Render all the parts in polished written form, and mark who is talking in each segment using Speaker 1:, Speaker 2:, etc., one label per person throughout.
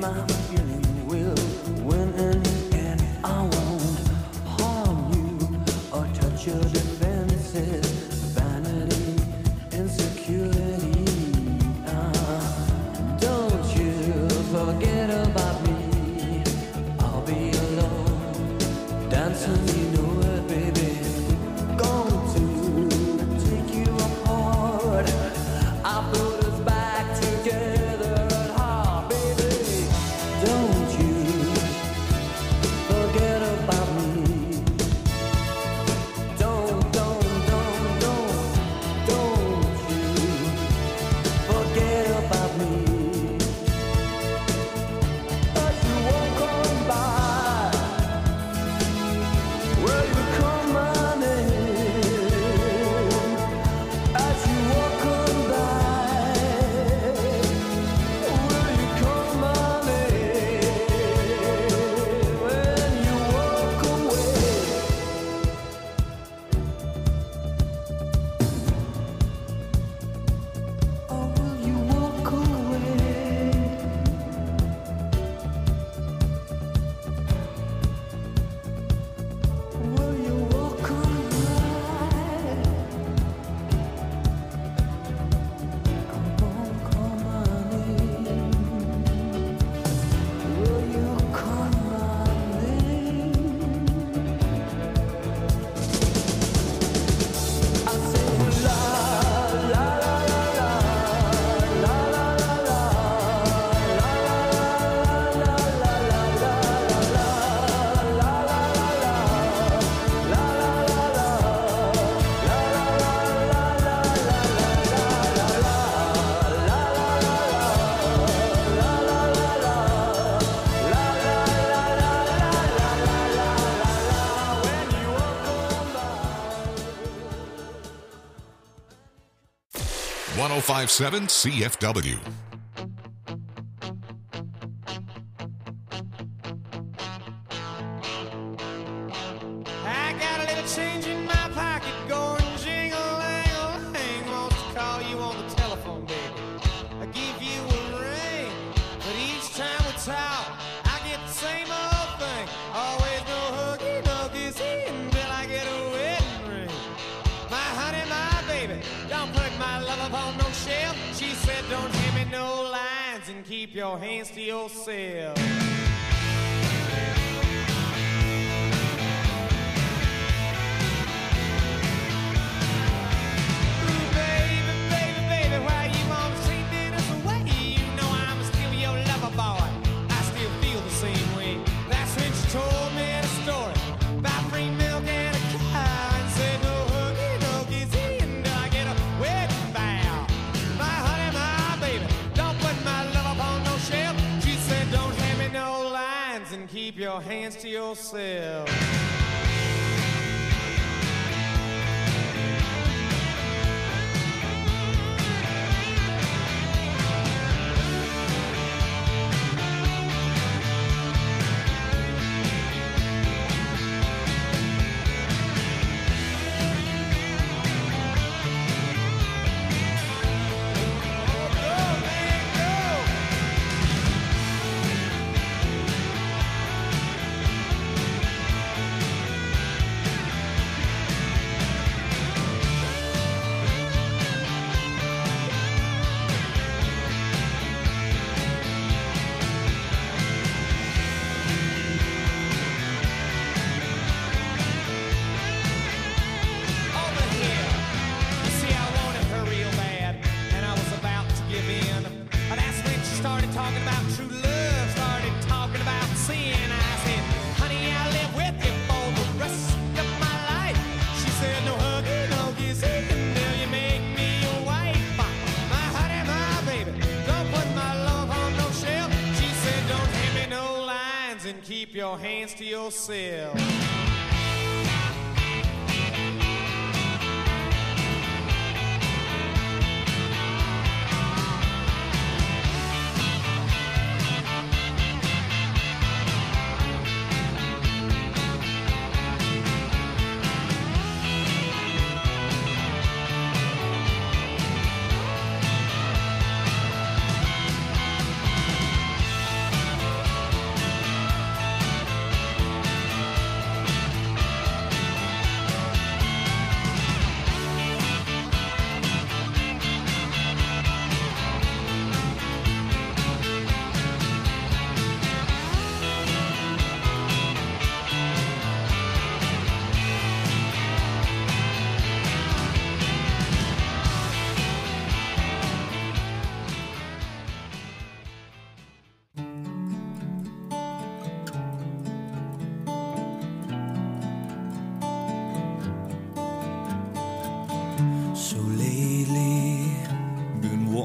Speaker 1: my feeling will win in the end. I won't harm you or touch your defenses. Vanity, insecurity. Don't you forget about me. I'll be alone, dancing, you know it, baby. Going to take you apart. I put us back together at heart, baby. Don't you forget about me. Don't you forget about me. As you walk on by, will you call my name? As you walk on by, will you call my name? When you walk away, or will you walk away? Will you walk away? I won't call my name. Will you call my name? I say la la la la la la la la la
Speaker 2: One 1057 CFW.
Speaker 3: I got a little change in my pocket going jingle-lang-a-lang. Wants to call you on the telephone, baby. I give you a ring, but each time we talk, I get the same old thing. Always no huggy, no kissy until I get a wedding ring. My honey, my baby, don't put my love upon no shelf. She said, don't hand me no lines and keep your hands to yourself. Ooh, baby, baby, baby, why you wanna see this away? You know I'm still your lover boy. I still feel the same way. That's when she told me the story about free milk and a cow, and said no huggy, no kissy until I get a wedding vow. My honey, my baby, don't put my love upon no shelf. She said don't hand me no lines and keep your hands to yourself. Over here. You see, I wanted her real bad, and I was about to give in. But that's when she started talking about true love, started talking about sin. I said, honey, I'll live with you for the rest of my life. She said, no huggy, no kissy until you make me your wife. My honey, my baby, don't put my love on no shelf. She said, don't hand me no lines and keep your hands to yourself.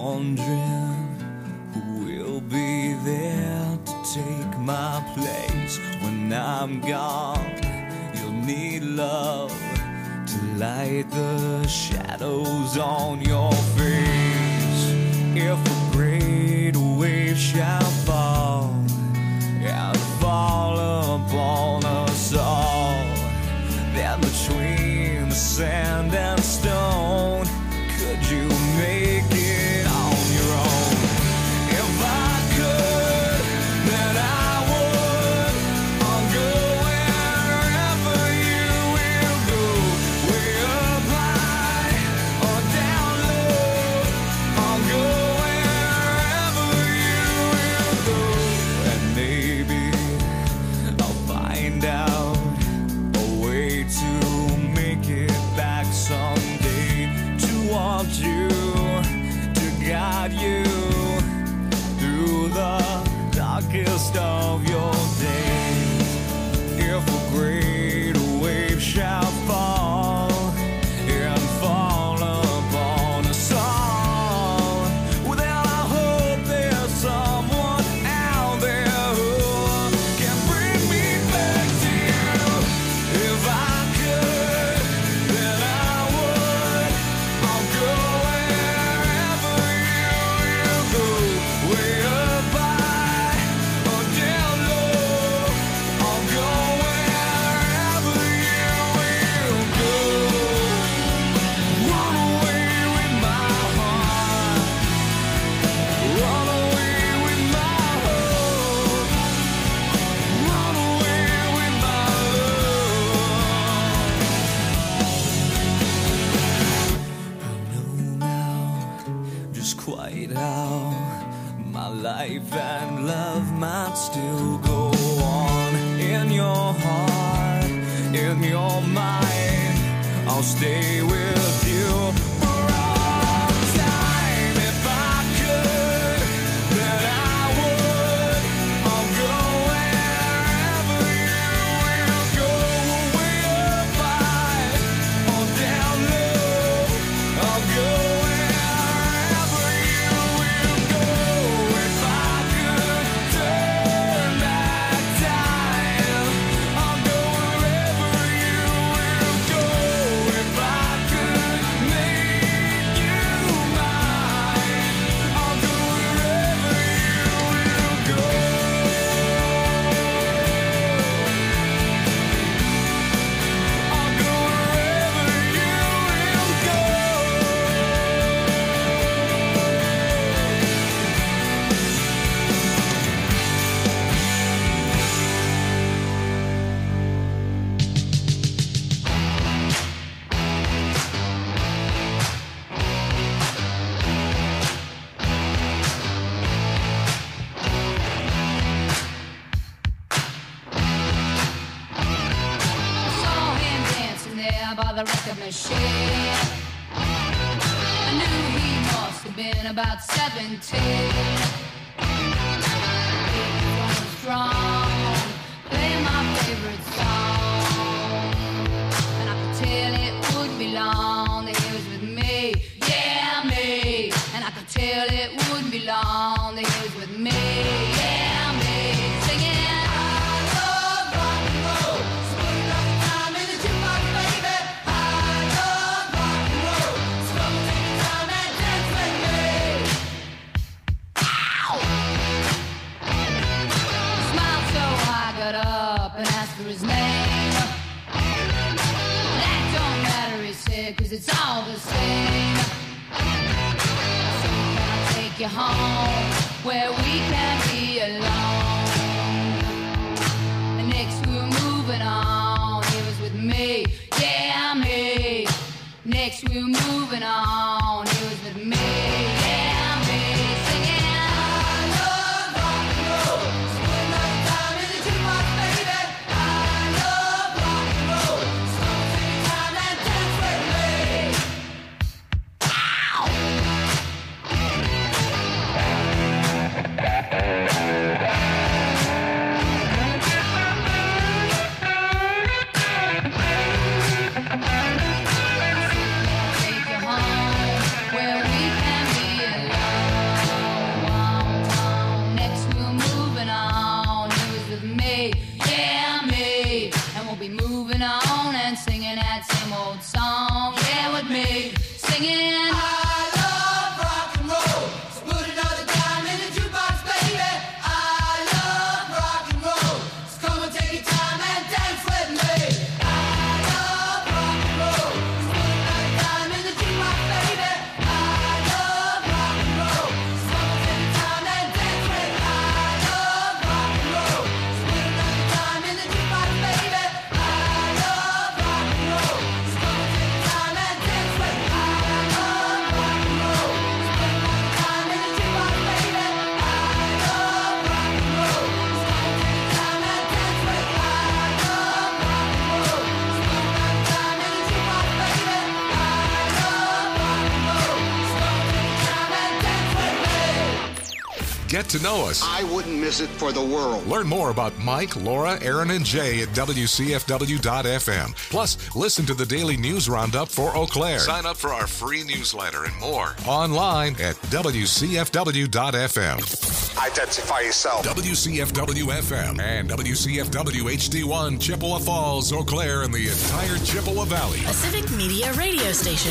Speaker 1: wondering who will be there to take my place when I'm gone. You'll need love to light the shadows on your face. If a great wave shall fall and fall upon us all, then between the sand and stone, could you make it on your own? If I could, then I would. I'll go wherever you will go, way up high or down low. I'll go wherever you will go, and maybe I'll find out a way to make it back someday, to want you, to guide you through the darkest of your days. If a great wave shall fall and fall upon us all, well then I hope there's someone out there who can bring me back to you. If I could, then I would. I'll go wherever you will go, way up high or down low. I'll go wherever you will go. Run away with my heart, run away with my hope, run away with my love. I know now just quite how my life and love might still go on. In your heart, in your mind, I'll stay with you for all time. If I could, then I would. I'll go wherever you will go, way up high or down low. I'll go wherever you will go. If I could turn back time, I'll go wherever you will go. If I could make you mine, I'll go wherever you will go. I'll go wherever you will go.
Speaker 4: I saw him dancing there by the record machine. I knew he must have been about 17. He was strong, playing my favorite song, and I could tell it wouldn't be long that he was with me, yeah me. And I could tell it wouldn't be long that he was with me, yeah me. Singing, I love rock and roll, spend enough time in the jukebox, baby. I love rock and roll, so take your time and dance with me. Ow! He smiled so I got up and asked for his name. That don't matter, he said, 'cause it's all the same. So can I take you home where we can be alone? And next we were moving on, he was with me, yeah me. Next we were moving on, he was with me, yeah me. Singing, I love rock and roll, spend enough time in the jukebox, baby. I love rock and roll, so take your time and dance with me. Ow! Take you home where we can be
Speaker 2: Get to know us.
Speaker 5: I wouldn't miss it for the world.
Speaker 2: Learn more about Mike, Laura, Aaron, and Jay at WCFW.FM. Plus, listen to the daily news roundup for Eau Claire. Sign up for our free newsletter and more online at WCFW.FM.
Speaker 5: Identify yourself.
Speaker 2: WCFW-FM and WCFW-HD1, Chippewa Falls, Eau Claire, and the entire Chippewa Valley.
Speaker 6: A Civic Media radio station.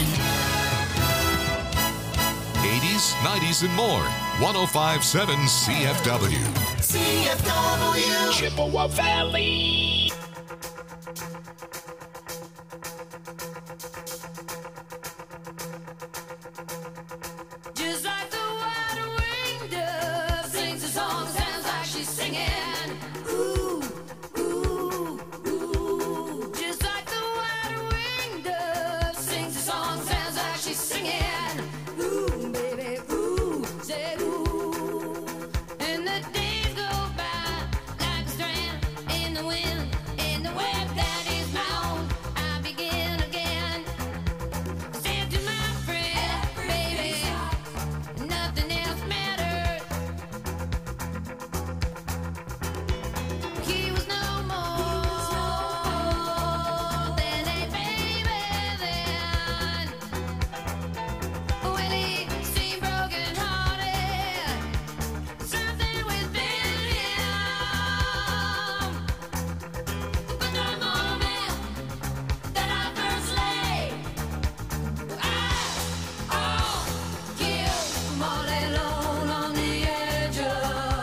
Speaker 2: 80s, 90s, and more. 105.7 CFW.
Speaker 7: CFW. Chippewa Valley.
Speaker 4: Just like the white-winged dove sings a song, sounds like she's singing. Ooh, ooh, ooh. Just like the white-winged dove sings a song, sounds like she's singing. Ooh, baby, ooh, say ooh. And the days go by like a strand in the wind, in the web that is my own. I begin again. Said to my friend, baby, nothing else mattered. He was no more than a baby then. When he seemed broken-hearted, something within him. But the moment that I first lay eyes on you, I'm all alone on the edge of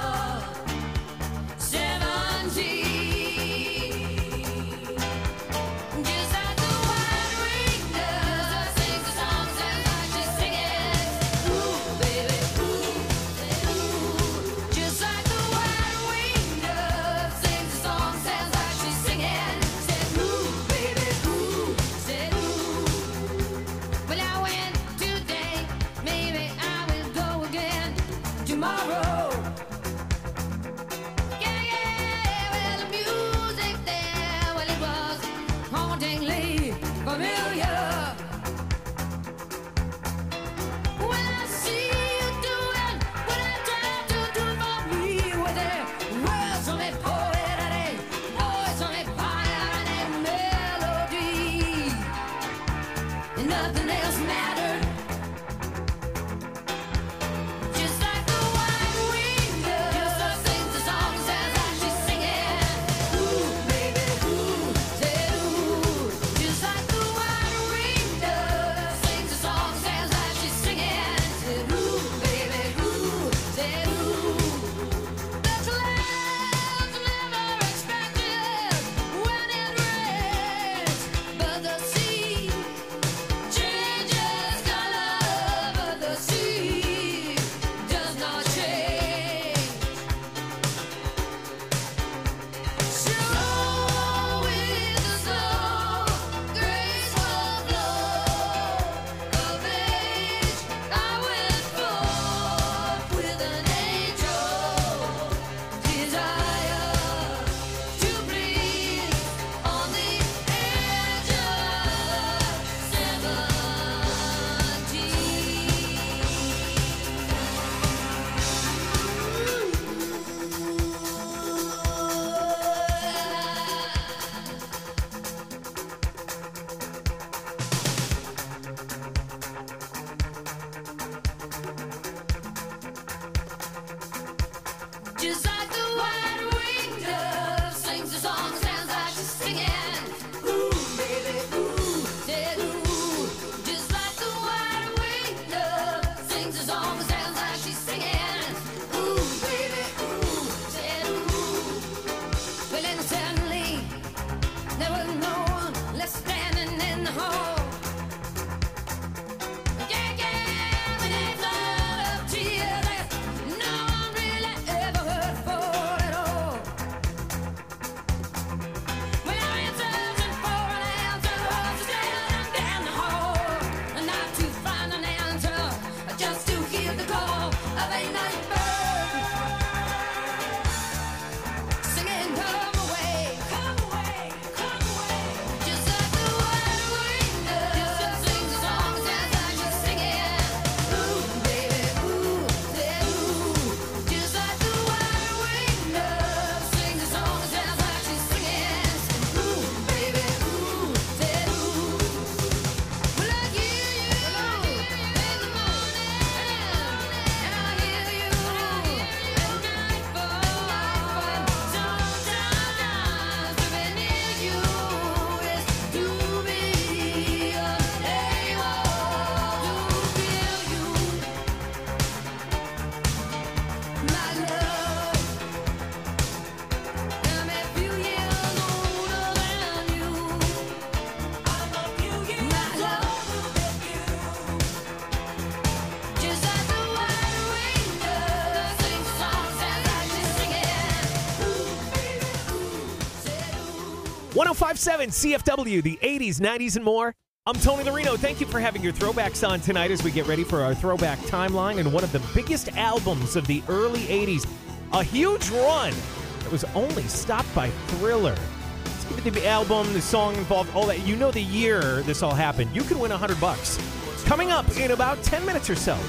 Speaker 4: 17. Just like the white-winged dove sings a song, sounds like she's singing. Ooh, baby, ooh, just like the white-winged dove sings a song, sounds like she's singing. Said ooh, baby, ooh, said ooh. Well, I went today, maybe I will go again tomorrow. Yeah, yeah, well, the music there, well, it was hauntingly familiar. When I see you doing what I tried to do for me, with a words on it, poet, and a voice on it, fire, and a melody, and nothing else mattered. Just like the white wind.
Speaker 8: 1057 CFW, the 80s, 90s, and more. I'm Tony Larino. Thank you for having your throwbacks on tonight as we get ready for our throwback timeline and one of the biggest albums of the early 80s. A huge run that was only stopped by Thriller. Let's give it the album, the song involved, all that. You know the year this all happened. You can win $100. Coming up in about 10 minutes or so.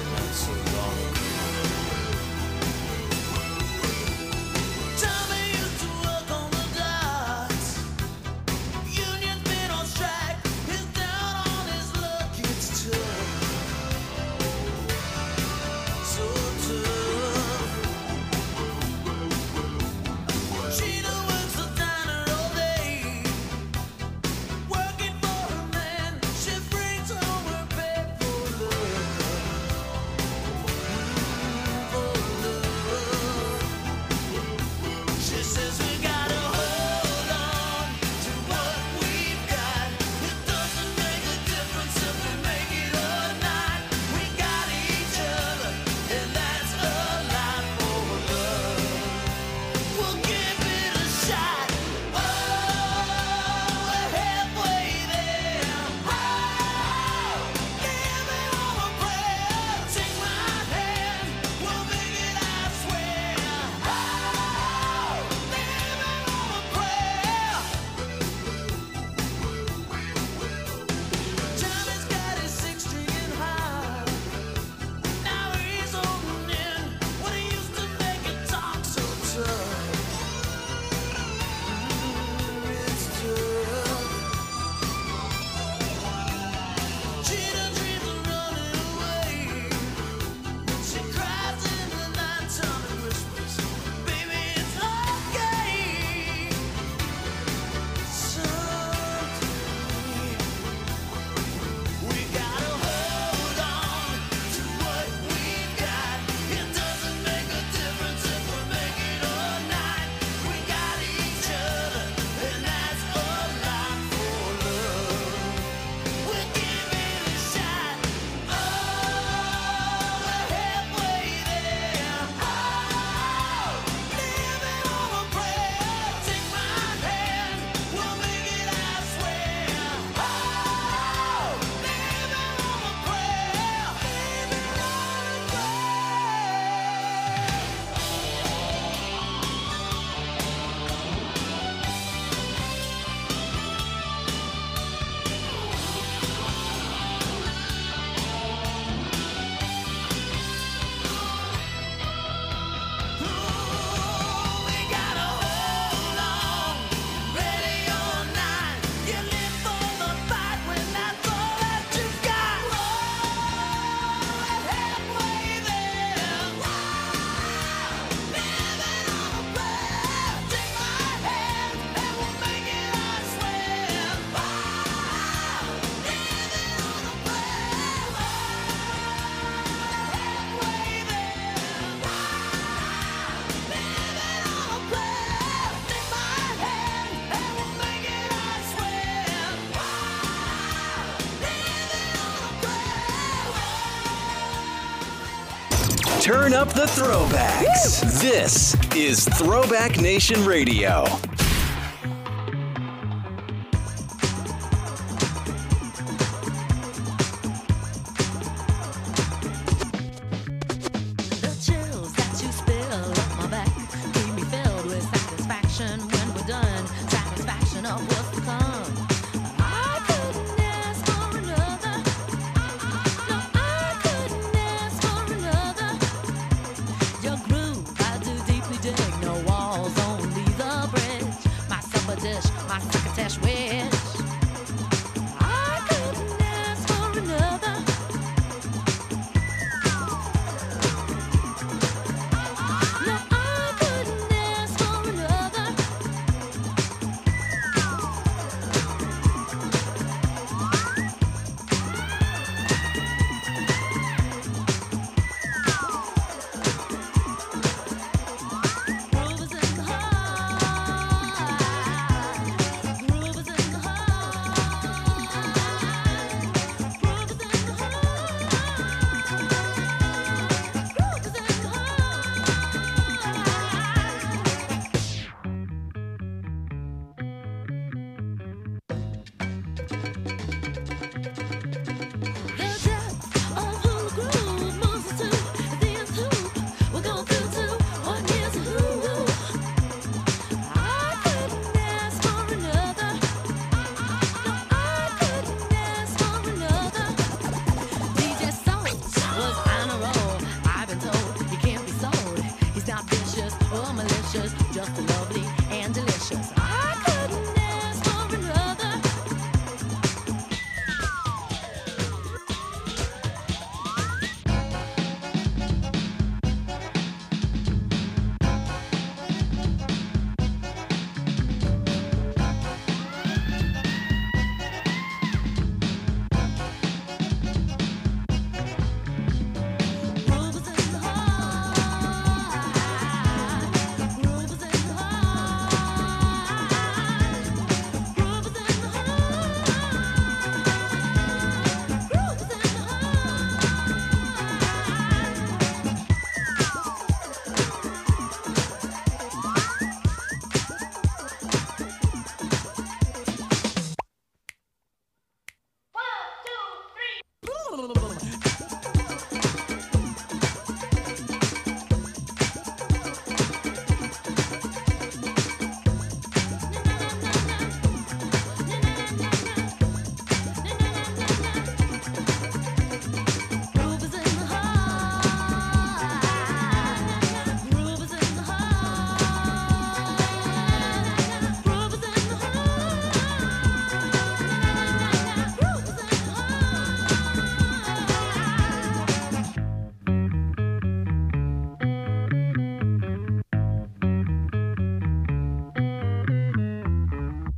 Speaker 9: Turn up the throwbacks. Woo! This is Throwback Nation Radio.
Speaker 10: Your groove, I do deeply dig. No walls, only the bridge.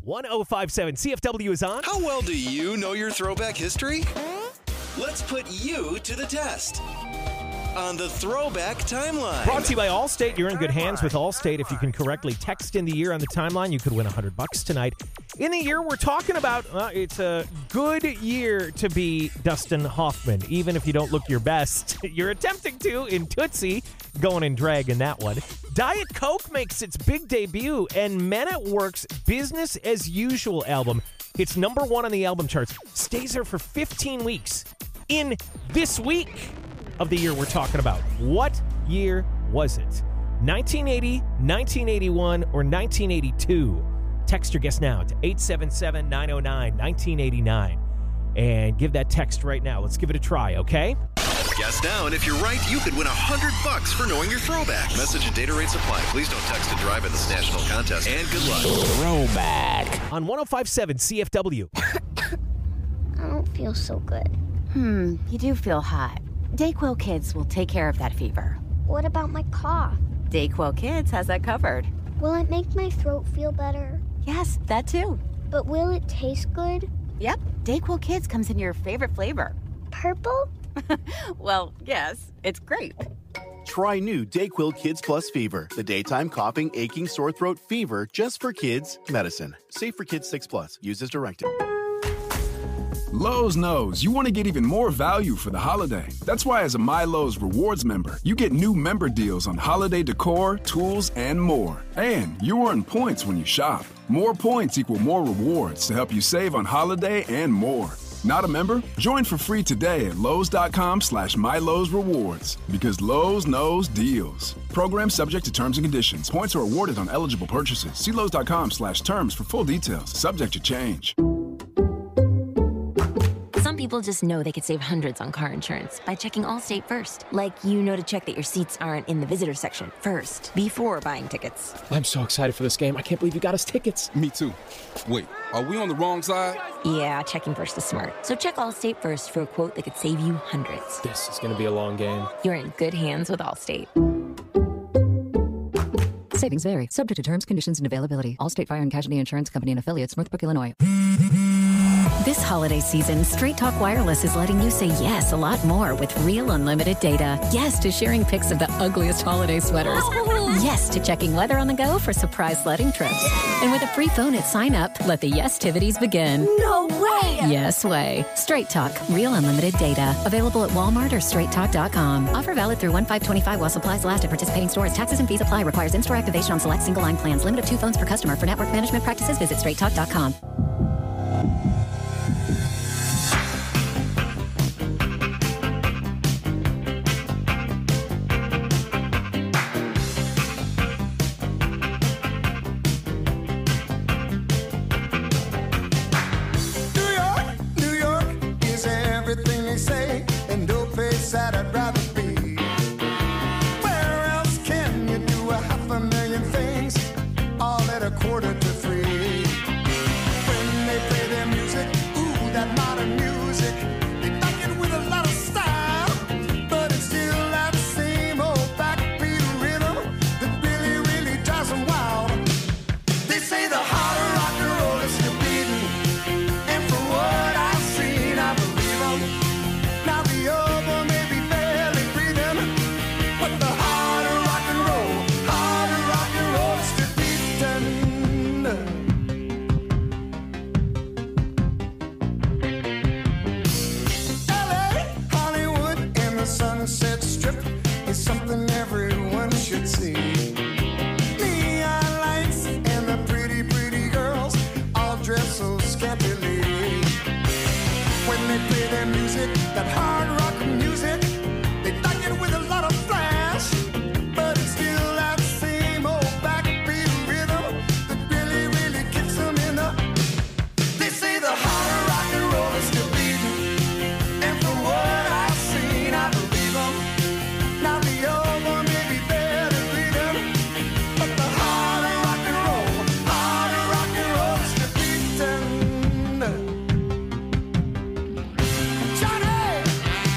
Speaker 8: 1057 CFW is on.
Speaker 9: How well do you know your throwback history? Let's put you to the test on the Throwback Timeline.
Speaker 8: Brought to you by Allstate. You're in good hands with Allstate. If you can correctly text in the year on the timeline, you could win $100 tonight. In the year we're talking about, it's a good year to be Dustin Hoffman. Even if you don't look your best, you're attempting to in Tootsie, going in drag in that one. Diet Coke makes its big debut, and Men at Work's Business as Usual album hits number 1 on the album charts. Stays there for 15 weeks in this week of the year we're talking about. What year was it? 1980, 1981, or 1982? Text your guess now to 877-909-1989 and give that text right now. Let's give it a try, okay?
Speaker 9: Guess now, and if you're right, you could win $100 for knowing your throwback. Message and data rates apply. Please don't text and drive in this national contest, and good luck.
Speaker 8: Throwback on 1057 CFW.
Speaker 10: I don't feel so good.
Speaker 11: You do feel hot. Dayquil Kids will take care of that fever.
Speaker 10: What about my cough?
Speaker 11: Dayquil Kids has that covered.
Speaker 10: Will it make my throat feel better?
Speaker 11: Yes, that too.
Speaker 10: But will it taste good?
Speaker 11: Yep, Dayquil Kids comes in your favorite flavor.
Speaker 10: Purple?
Speaker 11: Well, yes, it's grape.
Speaker 12: Try new Dayquil Kids Plus Fever, the daytime coughing, aching, sore throat fever just for kids medicine. Safe for kids 6+. Use as directed.
Speaker 13: Lowe's knows you want to get even more value for the holiday. That's why as a MyLowe's Rewards member, you get new member deals on holiday decor, tools, and more. And you earn points when you shop. More points equal more rewards to help you save on holiday and more. Not a member? Join for free today at Lowe's.com/MyLowe's Because Lowe's knows deals. Program subject to terms and conditions. Points are awarded on eligible purchases. See Lowe's.com/terms for full details. Subject to change.
Speaker 14: Some people just know they could save hundreds on car insurance by checking Allstate first. Like, you know to check that your seats aren't in the visitor section first, before buying tickets.
Speaker 15: I'm so excited for this game. I can't believe you got us tickets.
Speaker 16: Me too. Wait, are we on the wrong side?
Speaker 14: Yeah, checking first is smart. So check Allstate first for a quote that could save you hundreds.
Speaker 15: This is going to be a long game.
Speaker 14: You're in good hands with Allstate.
Speaker 17: Savings vary. Subject to terms, conditions, and availability. Allstate Fire and Casualty Insurance Company and Affiliates, Northbrook, Illinois.
Speaker 18: This holiday season, Straight Talk Wireless is letting you say yes a lot more with real unlimited data. Yes to sharing pics of the ugliest holiday sweaters. Yes to checking weather on the go for surprise sledding trips. And with a free phone at sign up, let the yes-tivities begin.
Speaker 19: No way!
Speaker 18: Yes way. Straight Talk, real unlimited data. Available at Walmart or straighttalk.com. Offer valid through 1/5/25 while supplies last at participating stores. Taxes and fees apply. Requires in-store activation on select single line plans. Limit of 2 phones per customer. For network management practices, visit straighttalk.com.
Speaker 3: That I'd rather be. Where else can you do 500,000 things all at 2:45? When they play their music, ooh, that modern music, they back it with a lot of style, but it's still that same old backbeat rhythm that really, really drives them wild. They say the heart of rock and roll is still beating, and for what I've seen, I believe them. Now the album Sunset Strip is something everyone should see. Neon lights and the pretty, pretty girls all dress so scantily. When they play their music, that hard rock music, they like it with a lot of flash, but it's still that same old backbeat rhythm that really, really kicks them in the. They say the heart of rock and roll is still beating, and from what I've seen, I believe them. Now the old one may be better breathing, but the heart of rock and roll is still beating. Johnny!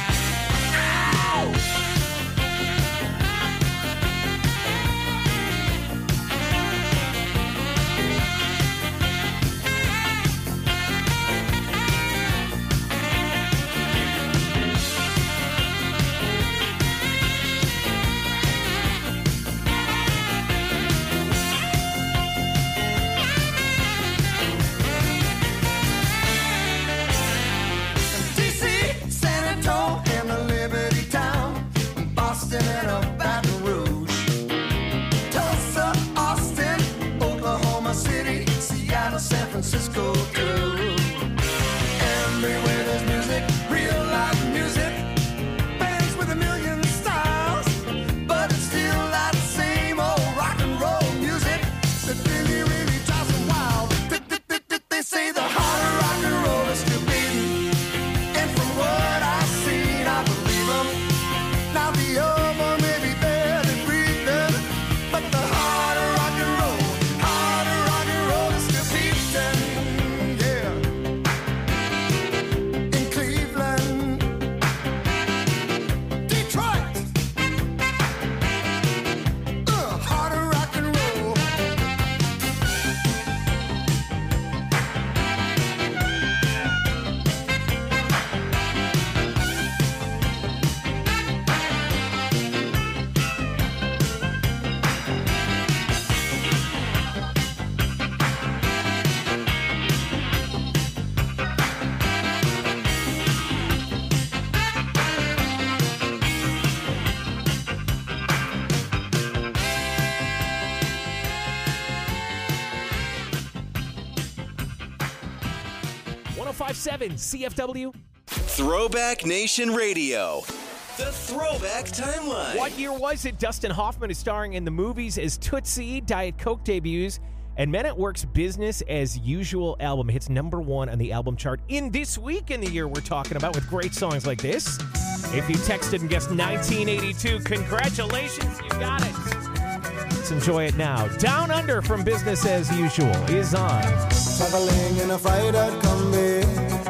Speaker 8: 1057 CFW.
Speaker 9: Throwback Nation Radio. The Throwback Timeline.
Speaker 8: What year was it? Dustin Hoffman is starring in the movies as Tootsie. Diet Coke debuts. And Men at Work's Business as Usual album hits #1 on the album chart in this week in the year we're talking about with great songs like this. If you texted and guessed 1982, congratulations, you got it. Let's enjoy it now. Down Under from Business as Usual is on.
Speaker 1: Traveling in a fried-out Kombi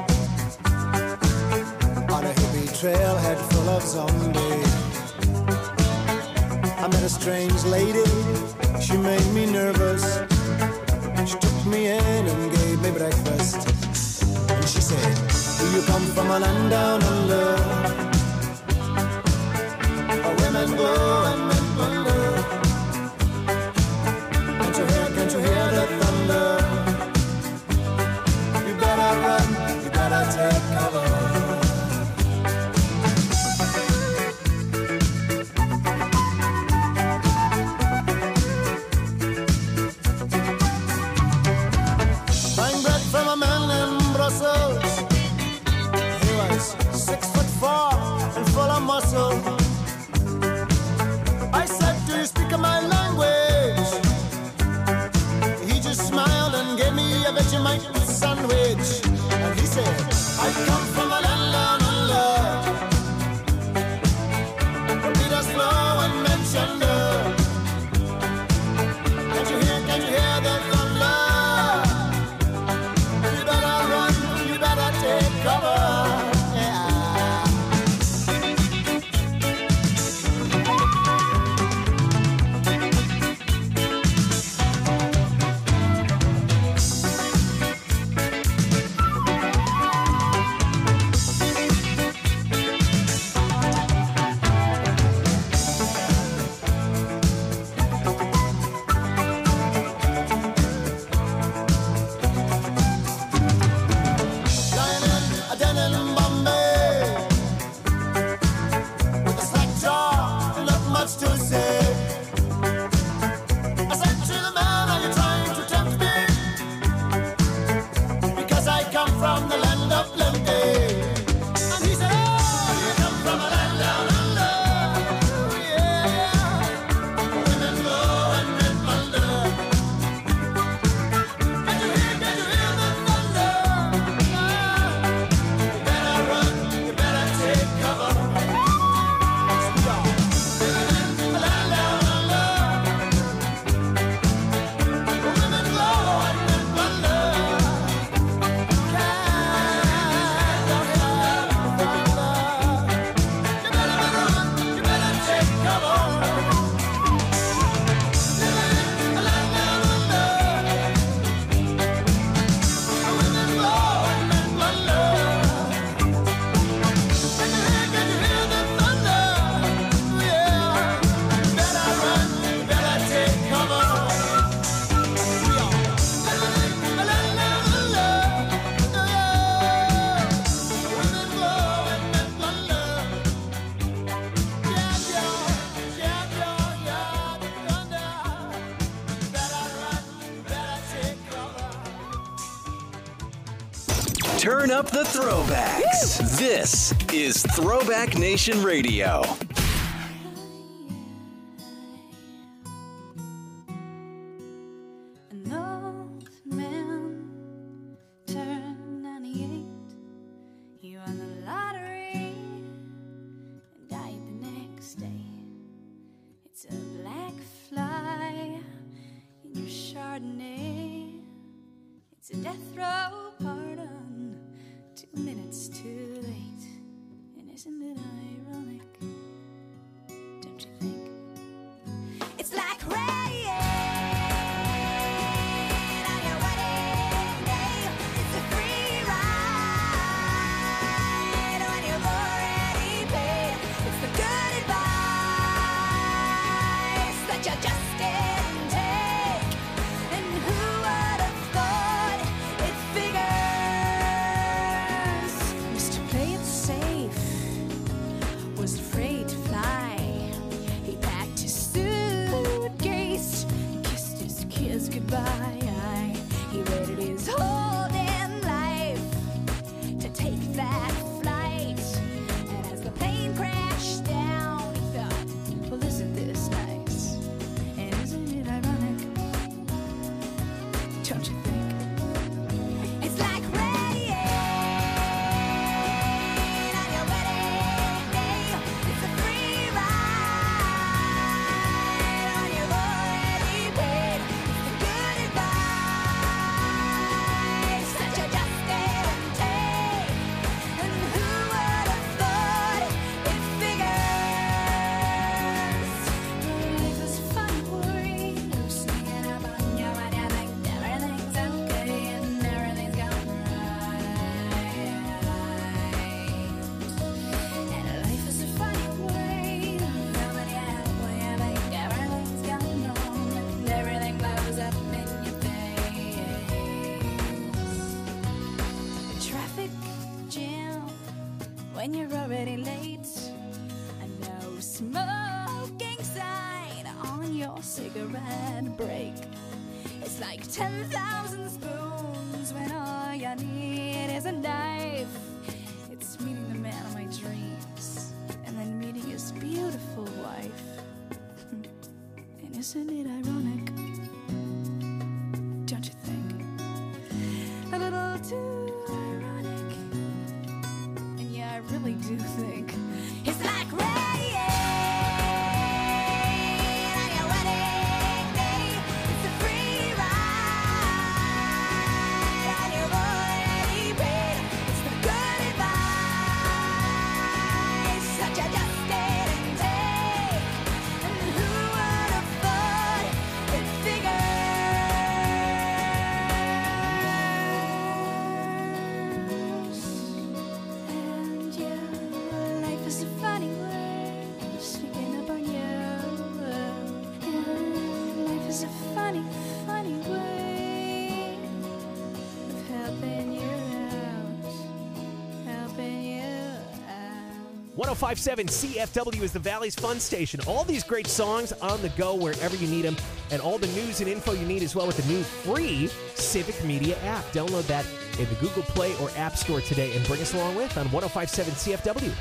Speaker 1: on a hippie trailhead full of zombies. I met a strange lady, she made me nervous. She took me in and gave me breakfast. And she said, do you come from a land down under, where women go and men wonder? Can't you hear the thunder? You better run, you better take cover. He was 6'4" and full of muscle. I said, do you speak my language? He just smiled and gave me a Vegemite sandwich. And he said, I come from a land down under, where Peter's flow and mentioned her. Can't you hear the thunder? Take cover,
Speaker 9: Turn up the throwbacks. Woo! This is Throwback Nation Radio.
Speaker 19: An old man turned 98. He won the lottery and died the next day. It's a black fly in your Chardonnay. It's a death row pardon. 2 minutes too late. And isn't it ironic? Don't you think? It's like rain on your wedding day. It's a free ride when you've already paid. It's the good advice that you just didn't take. And who would have thought it figures? Mr. Play It Safe was afraid to fly. He packed his suitcase, kissed his kids goodbye. He waited his whole damn life Don't you think? It's like rain on your wedding day. It's a free ride on your already paid. It's the good advice that you just didn't take. And who would have thought it figures? Life is fun, boy. Sneaking up on you when you think everything's okay and everything's going right. And life is a funny way. Coming out when you think everything's going wrong and everything blows up in your face. Traffic jam when you're already late. A no smoking sign on your cigarette break. It's like 10,000 spoons when all you need is a knife. It's meeting the man of my dreams and then meeting his beautiful wife. And isn't it ironic? Don't you think? A little too ironic. And yeah, I really do think it's like rain on your wedding day. It's a free ride on your already paid. It's the good advice that you just didn't take. And who would have thought it figures? And yeah, life is a funny way of sneaking up on you. And life is a funny, funny way of helping you out. Helping you out.
Speaker 8: 1057 CFW is the Valley's Fun Station. All these great songs on the go wherever you need them, and all the news and info you need as well with the new free Civic Media app. Download that in the Google Play or App Store today and bring us along with on 1057 CFW.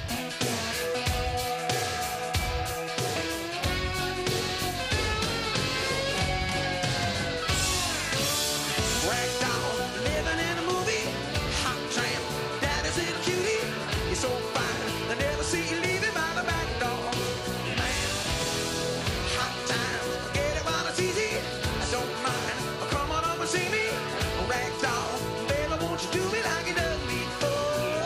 Speaker 3: Ragdoll, living in a movie. Hot tramp, daddy's little cutie. You're so fine, I never see you leaving by the back door. Man, hot time, get it while it's easy. I don't mind, come on over and see me. Ragdoll, baby, won't you do me like you done before?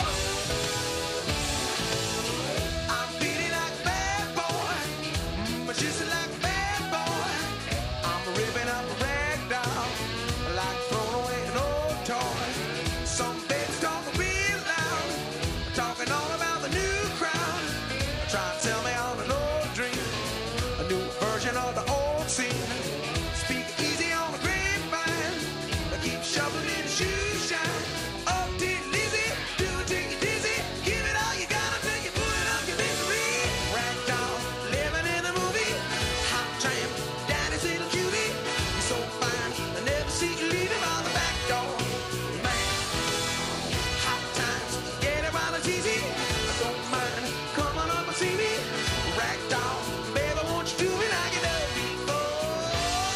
Speaker 3: I'm feeling like a bad boy, but just like a bad boy. I'm ripping up a ragdoll, like throwing away an old toy. Some babies talk real loud, talking all about the new crowd. Try to tell me on an old dream, a new version of the old scene. Speak easy on the grapevine, but keep shoveling in the shoe shine. Oh, dear Lizzie, do it till you're dizzy. Give it all you got until you put it up your misery. Ragdoll, living in a movie. Hot tramp, daddy's little cutie. You're so fine, I never see you leaving by the back door. Man, hot times, get it while it's easy. I don't mind, come on up and see me. Ragdoll, baby, won't you do me like you done before?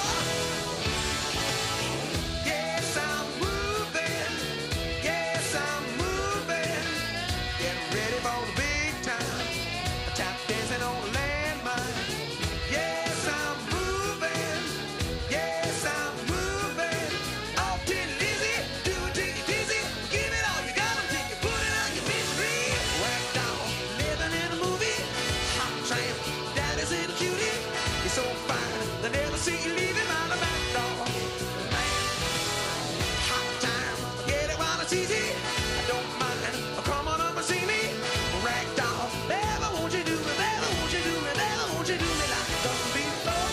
Speaker 3: Yes, I'm moving. Yes, I'm moving. Getting ready for the big time. Tap dancing on the landmine. Yes, I'm moving. Yes, I'm moving. Oh, till Lizzie, do it till you're dizzy. Give it all you got until you put it on your misery. Ragdoll, living in a movie. Hot tramp, daddy's little cutie. You're so fine, they never see you leaving by the back door. Man, hot time, get it while it's easy. I don't mind, come on up and see me. Ragdoll, baby, won't you do me, baby, won't you do me, baby, won't you do me like you done before?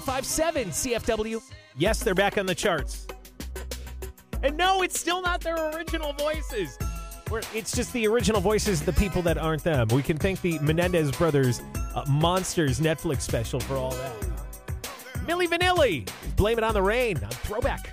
Speaker 8: 1057 CFW. Yes, they're back on the charts. And no, it's still not their original voices. It's just the original voices of the people that aren't them. We can thank the Menendez Brothers Monsters Netflix special for all that. Milli Vanilli, Blame It on the Rain on Throwback.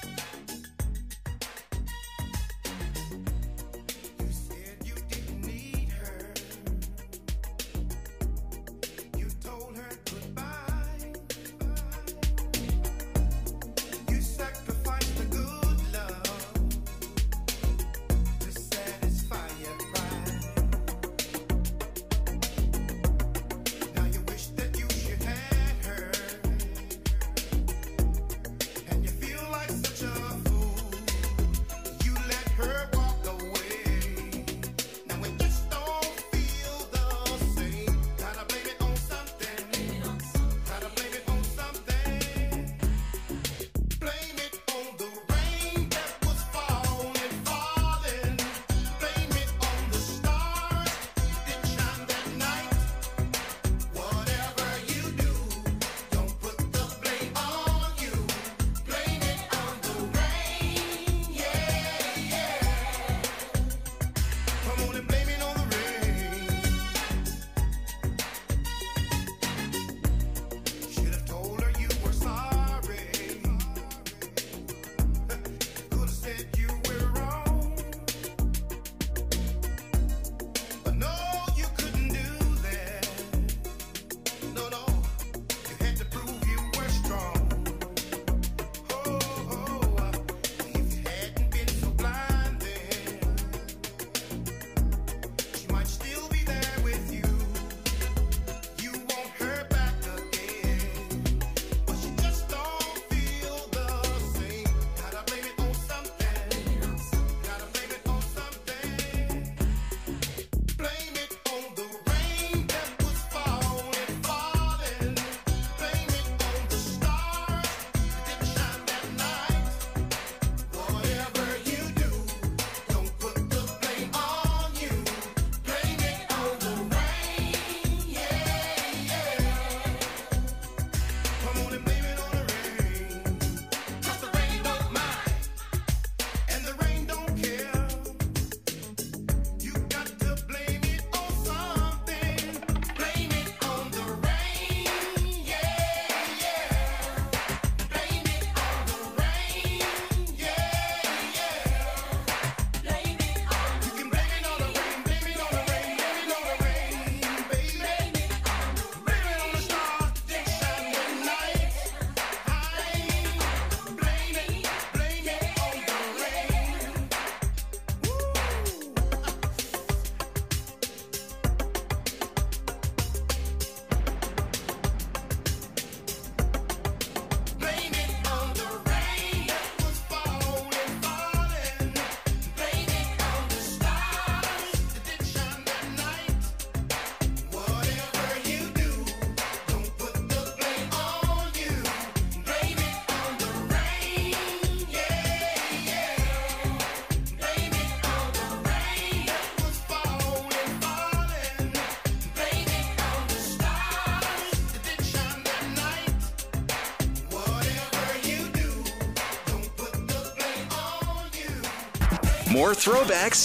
Speaker 9: More throwbacks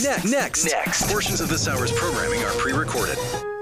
Speaker 9: next. Portions of this hour's programming are pre-recorded.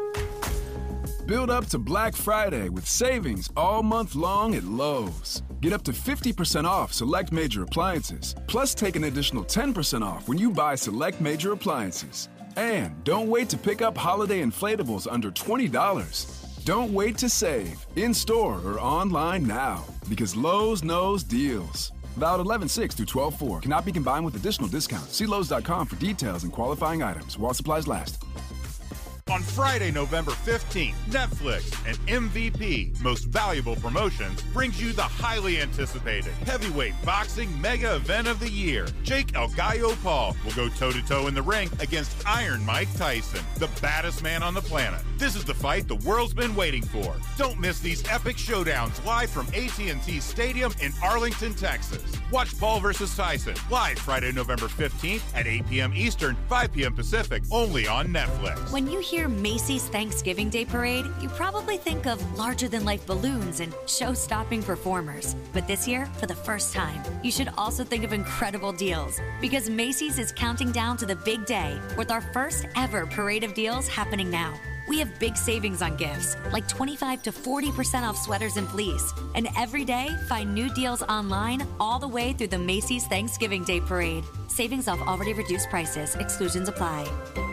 Speaker 13: Build up to Black Friday with savings all month long at Lowe's. Get up to 50% off select major appliances, plus take an additional 10% off when you buy select major appliances. And don't wait to pick up holiday inflatables under $20. Don't wait to save, in-store or online now, because Lowe's knows deals. Valid 11/6 through 12/4. Cannot be combined with additional discounts. See Lowe's.com for details and qualifying items while supplies last.
Speaker 20: On Friday, November 15th, Netflix and MVP Most Valuable Promotions brings you the highly anticipated heavyweight boxing mega event of the year. Jake El Gallo Paul will go toe-to-toe in the ring against Iron Mike Tyson, the baddest man on the planet. This is the fight the world's been waiting for. Don't miss these epic showdowns live from AT&T Stadium in Arlington, Texas. Watch Paul versus Tyson live Friday, November 15th at 8 p.m. Eastern, 5 p.m. Pacific, only on Netflix.
Speaker 19: When you hear
Speaker 21: hear Macy's Thanksgiving Day Parade, you probably think of larger-than-life balloons and show-stopping performers. But this year, for the first time, you should also think of incredible deals, because Macy's is counting down to the big day with our first ever Parade of Deals happening now. We have big savings on gifts, like 25 to 40% off sweaters and fleece. And every day, find new deals online all the way through the Macy's Thanksgiving Day Parade. Savings off already reduced prices. Exclusions apply.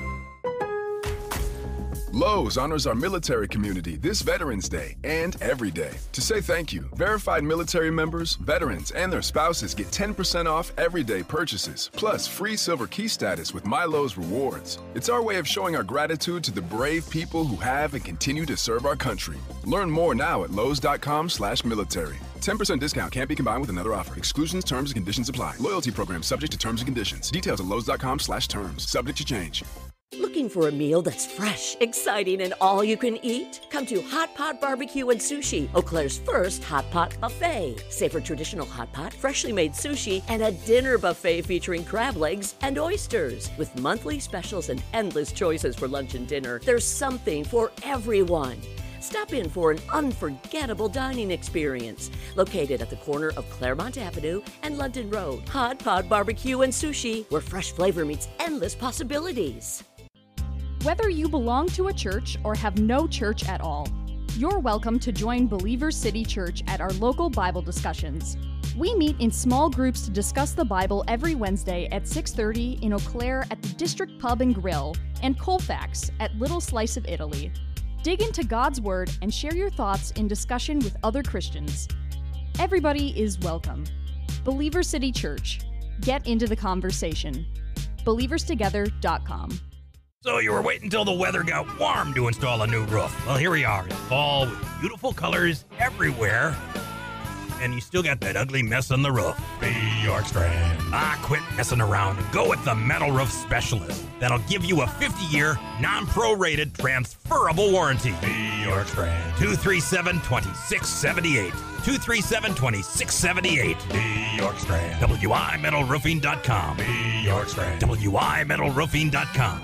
Speaker 13: Lowe's honors our military community this Veterans Day and every day. To say thank you, verified military members, veterans, and their spouses get 10% off everyday purchases, plus free silver key status with My Lowe's Rewards. It's our way of showing our gratitude to the brave people who have and continue to serve our country. Learn more now at lowes.com/military. 10% discount can't be combined with another offer. Exclusions, terms, and conditions apply. Loyalty program subject to terms and conditions. Details at lowes.com/terms. Subject to change.
Speaker 22: Looking for a meal that's fresh, exciting, and all you can eat? Come to Hot Pot Barbecue and Sushi, Eau Claire's first hot pot buffet. Savor traditional hot pot, freshly made sushi, and a dinner buffet featuring crab legs and oysters. With monthly specials and endless choices for lunch and dinner, there's something for everyone. Stop in for an unforgettable dining experience. Located at the corner of Claremont Avenue and London Road. Hot Pot Barbecue and Sushi, where fresh flavor meets endless possibilities.
Speaker 23: Whether you belong to a church or have no church at all, you're welcome to join Believer City Church at our local Bible discussions. We meet in small groups to discuss the Bible every Wednesday at 6:30 in Eau Claire at the District Pub and Grill and Colfax at Little Slice of Italy. Dig into God's Word and share your thoughts in discussion with other Christians. Everybody is welcome. Believer City Church. Get into the conversation. BelieversTogether.com.
Speaker 24: So you were waiting until the weather got warm to install a new roof. Well, here we are in fall with beautiful colors everywhere. And you still got that ugly mess on the roof. Be York Strand. Quit messing around and go with the Metal Roof Specialist. That'll give you a 50-year, non-prorated, transferable warranty. Be York Strand. 237-2678. 237-2678. Be York Strand. WIMetalroofing.com. Be York Strand. WIMetalroofing.com.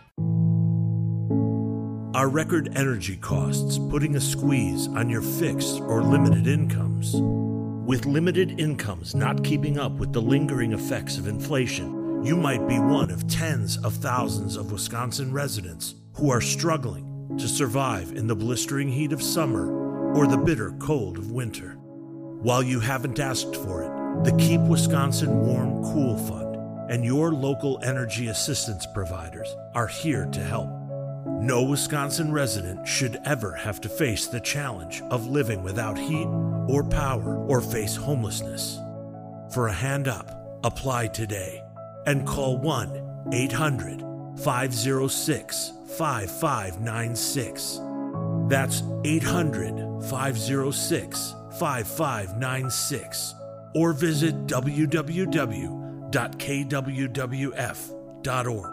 Speaker 25: Are record energy costs putting a squeeze on your fixed or limited incomes? With limited incomes not keeping up with the lingering effects of inflation, you might be one of tens of thousands of Wisconsin residents who are struggling to survive in the blistering heat of summer or the bitter cold of winter. While you haven't asked for it, the Keep Wisconsin Warm Cool Fund and your local energy assistance providers are here to help. No Wisconsin resident should ever have to face the challenge of living without heat or power or face homelessness. For a hand up, apply today and call 1-800-506-5596. That's 800-506-5596. Or visit www.kwwf.org.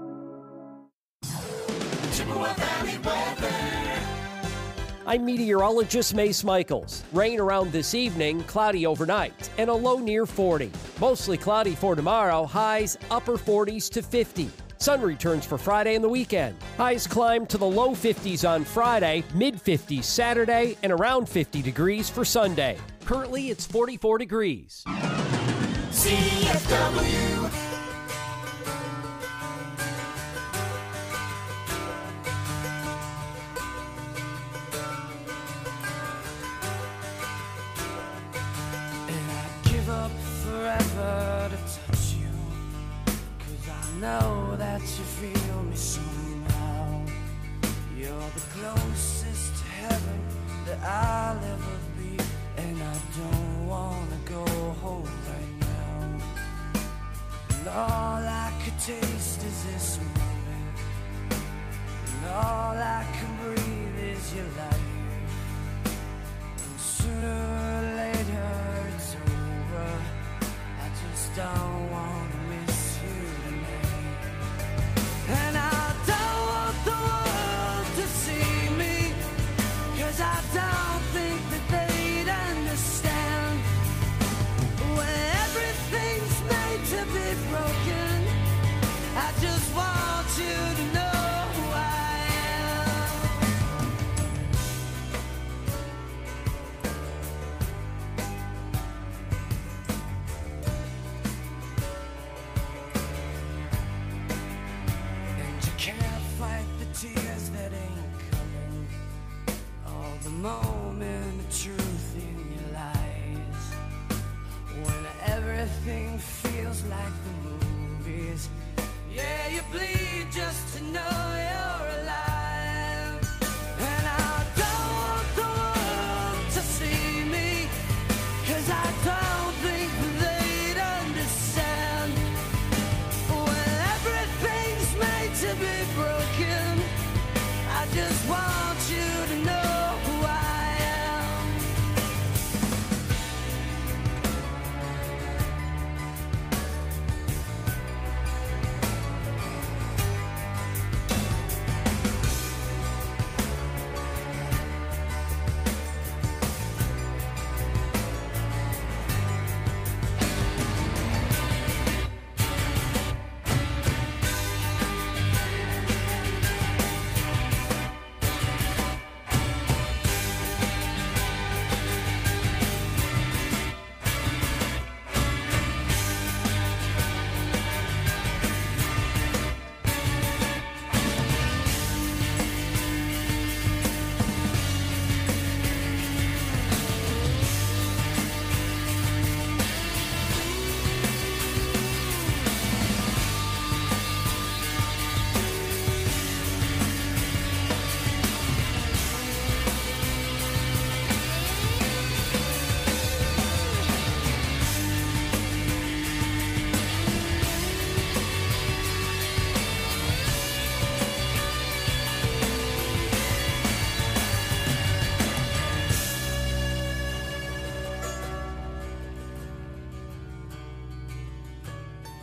Speaker 26: I'm meteorologist Mace Michaels. Rain around this evening, cloudy overnight, and a low near 40. Mostly cloudy for tomorrow, highs upper 40s to 50. Sun returns for Friday and the weekend. Highs climb to the low 50s on Friday, mid-50s Saturday, and around 50 degrees for Sunday. Currently, it's 44 degrees.
Speaker 7: CFW.
Speaker 1: Forever to touch you, 'cause I know that you feel me somehow. You're the closest to heaven that I'll ever be, and I don't wanna go home right now. And all I could taste is this moment, and all I can breathe is your light. And sooner or later it's over. Don't want to miss you tonight. And I don't want the world to see me, 'cause I don't think that they'd understand. When everything's made to be broken, I just want you to know who I am. you bleed just to know